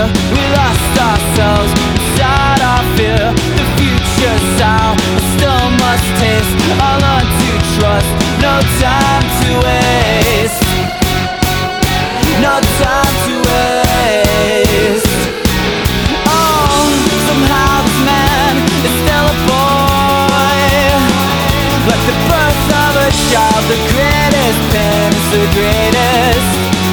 We lost ourselves inside our fear. The future sour, I still must taste. I'll learn to trust, no time to waste. No time to waste. Oh, somehow this man is still a boy. Like the birth of a child, the greatest pain is the greatest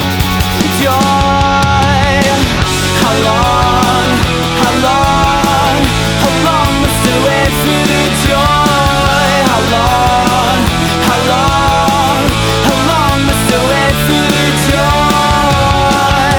joy. How long, how long, how long must I wait for the joy? How long, how long, how long must I wait for the joy?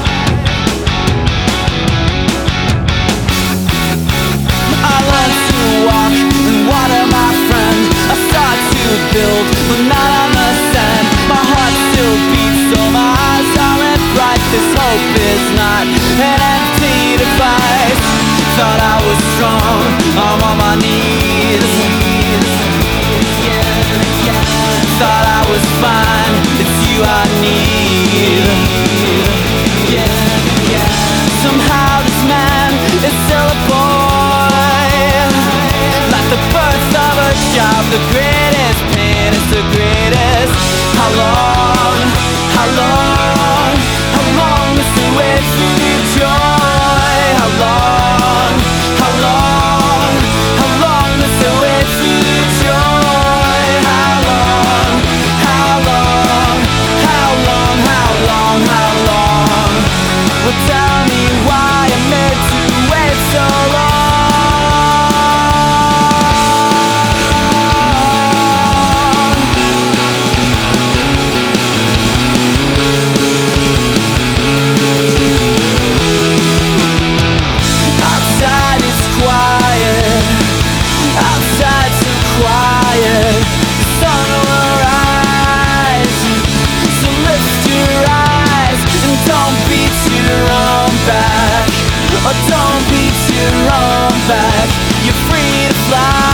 I learned to walk and water my friend. I start to build, but not on the sand. My heart still beats, so my eyes are red bright. This hope is not an empty device. Thought I was strong, I'm on my knees. Thought I was fine, it's you I need. Somehow this man is still a boy. Like the birth of a child, the greatest pain is the greatest. How long, how long, how long must we wait for the joy? How long, how long, how long must we wait for the joy? How long, how long, how long, how long, how long? Well, tell me why I'm made to wait so long. Outside it's quiet, outside so quiet. The sun will rise, so lift your eyes and don't beat your own back. Oh, don't beat your own back. You're free to fly.